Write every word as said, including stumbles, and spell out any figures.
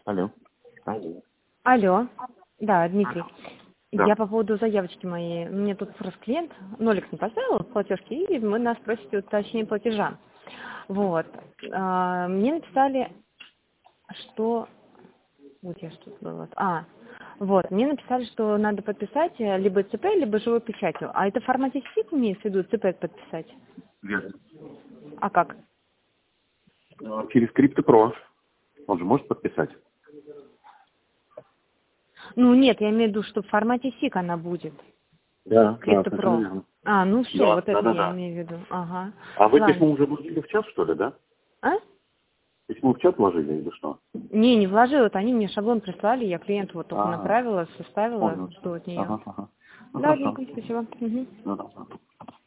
Алло. Алло. Алло. Да, Дмитрий. Да. Я по поводу заявочки моей. Мне тут просто клиент нолик не поставил в платежке, и мы нас просите уточнение платежа. Вот. А, мне написали, что... Вот я что-то было. А, вот. Мне написали, что надо подписать либо ЦП, либо живой печатью. А это в формате СИП имеется в виду ЦП подписать? Верно. А как? А, Через CryptoPro. Он же может подписать? Ну нет, я имею в виду, что в формате СИК она будет. Да, да, CryptoPro. совершенно верно. А, ну все, Да, вот да, это да, я да. имею в виду. Ага. А вы Ладно. письмо уже вложили в чат, что ли, да? А? Письмо в чат вложили или что? Не, не вложила, вот они мне шаблон прислали, я клиенту вот только А, направила, составила, понял. что от нее. Ага, ага. Ну, Да, хорошо. Дмитрий, спасибо. Угу. Ну, да, да.